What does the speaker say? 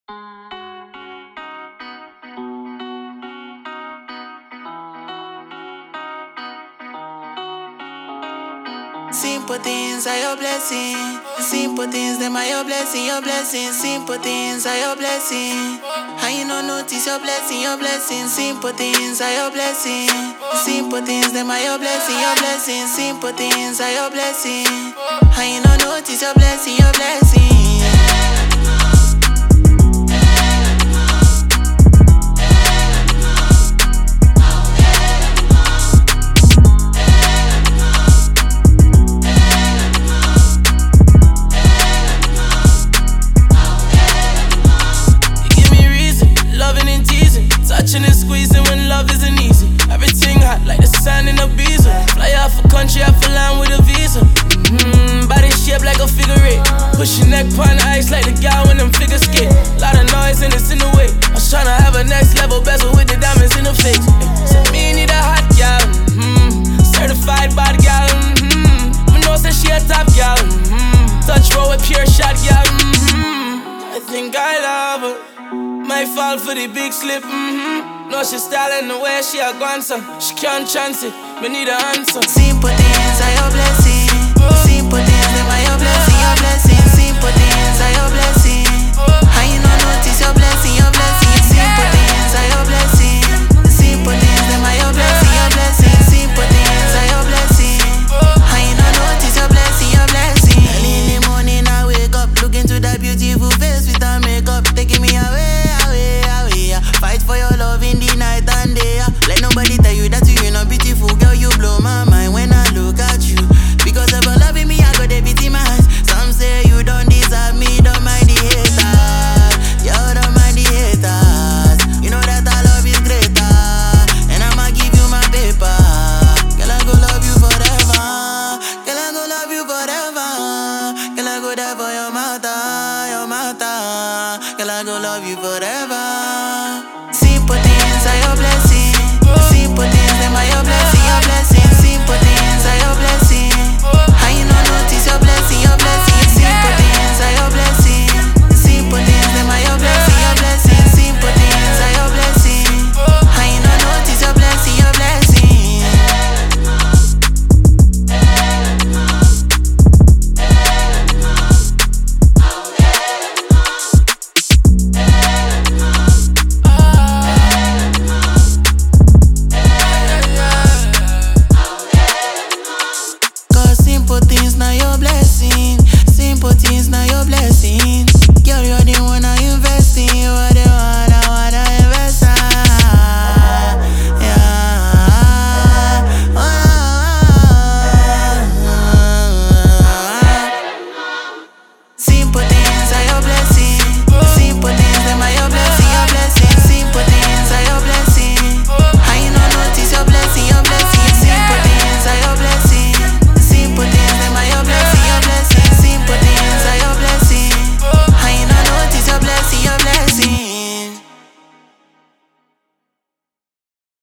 Simple things are your blessing. Simple things, them are your blessing, your blessing. Simple things are your blessing. How you no notice your blessing, your blessing. Simple things are your blessing. Simple things, them are your blessing, your blessing. Simple things are your blessing. How you no notice your blessing, your blessing. Touching and squeezing when love isn't easy. Everything hot like the sand in a visa. Fly off a country, I fly land with a visa. Body shaped like a figure eight. Push your neck pon ice like the guy when them figure skate. Lot of noise and it's in the way. I was tryna have a next level bezel with the diamonds in the face. So me need a hot gal, certified body gal. Me know say she a top gal. Touch roll with pure shot gal. I think I love her. Might fall for the big slip, No, she styling the way she a gone, so she can't chance it, me need an answer. Simple things are your blessing. Simple things, them are your blessing, your blessing. Simple things are your blessing. How you no notice your blessing, your blessing. Simple things are your blessing. Simple things, them are your blessing, your blessing. Simple things are your blessing. How you no notice your blessing, your blessing. Early in the morning I wake up, look into that beautiful face with her makeup, taking me away. Fight for your love in the night and day. Let nobody tell you that you're not beautiful, girl. You blow my mind when I look at you. Because of your loving me, I got a bit in my eyes. Some say you don't deserve me, don't mind the haters. You don't mind the haters. You know that I love is greater, and I'ma give you my paper. Girl, I go love you forever. Girl, I go love you forever. Girl, I go die for your mata, your mata. Girl, I go love you forever.